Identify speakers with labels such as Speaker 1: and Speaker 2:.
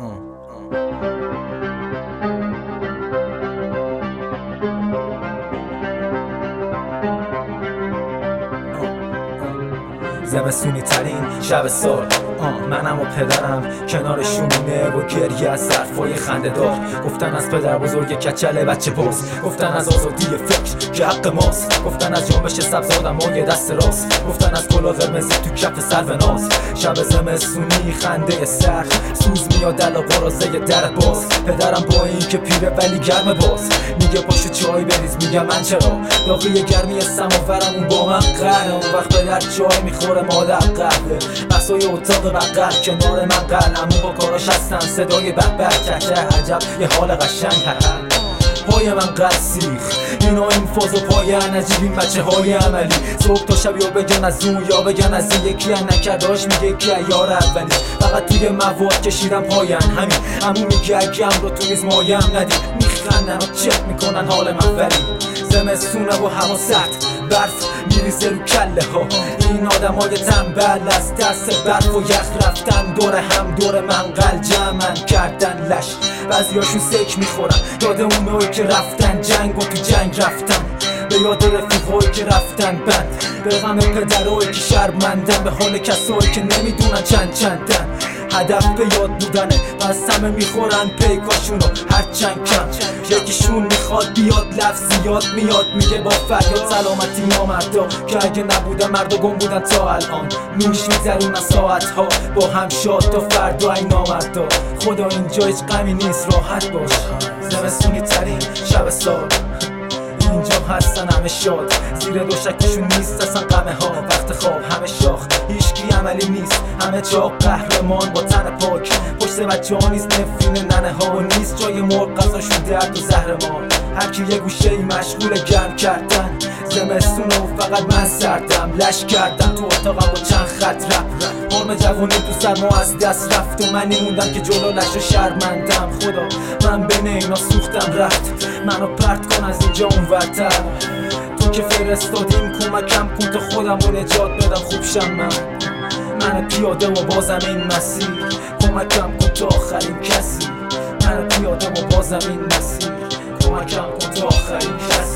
Speaker 1: زمستونی ترین شب سال منم و پدرم کنار شومونه و گریه از ظرفای خنده دار. گفتن از پدر بزرگ کچل بچه باز، گفتن از آزادی فکر که حق ماست، گفتن از جنبش سبز آدمای دست راست، گفتن از گل قرمز تو کف سرو ناز. شب زمستونی خنده سرد سوز میاد دل و قرازه در باز. پدرم با این که پیره ولی گرم باز میگه پاشو چای بریز، میگم من چرا داغی گرمی سماورم اون با من قهره. اون وقت پدر چای میخوره مادر قهوه، بسای اتاق بغل کنار من قلمون با کاراش هستن صدای بق کشه عجب یه حال قشنگ. پای من قد سیخ اینا این فاز و پای نجیب این بچه های عملی. صبح تا شب یا بگن از اون یا بگن از این، یکی نکرداش میگه که یار اولی. فقط توی مواد کشیدم پاین همین همون میگه اگه هم رو تو نیز مایم ندید. میخندن و چک میکنن حال من ولی زمستونه و هوا سرد برف میریزه رو کله ها. این آدمای تنبل از دست برف و یخ رفتن دور هم دور منقل جمعن کردن لش. بعضیاشون سک میخورن یاد اونایی که رفتن جنگ و تو جنگ رفتن، به یاد رفیقایی که رفتن بند، به غم پدرایی که شرمندن، به حال کسایی که نمیدونن چندن. هدف به یاد بودنه پس همه میخورن پیکاشونو هرچند کم. یکیشون میخواد بیاد لفظیات میاد میگه با فریاد سلامتی نامردا که اگه نبودن مردا گم بودن تا الان. نوش میگذرونن ساعتها با هم شاد تا فردا ای نامردا. خدا اینجا هیچ غمی نیست راحت باش. زمستونی ترین شب سال اینجا هستن همه شاد، زیر دوشکشون نیست اصلا غمه ها. وقت خواب همه شاخ هیچکی عملی نیست، همه چاق قهرمان با تن پاک. پشت بچه ها نیست نفرین ننه ها و نیست جای مرغ غذاشون درد و زهرمان. هرکی یه گوشه ای مشغول گرم کردن زمستونه و فقط من سردم لش کردم تو اتاقم با چند خط رپ. حرم جوانی تو سرما از دست رفت و من موندم که جلو لش و شرمندم. خدا من بین اینا سوختم رفت منو پرت کن از اینجا اونورتر. تو که فرستادیم کمکم کن تا خودم رو نجات بدم خوب شم. من پیاده و بازم این مسیر کمکم کن تا آخرین کسی. من پیاده و بازم این مسیر کمکم کن تا آخرین کسی.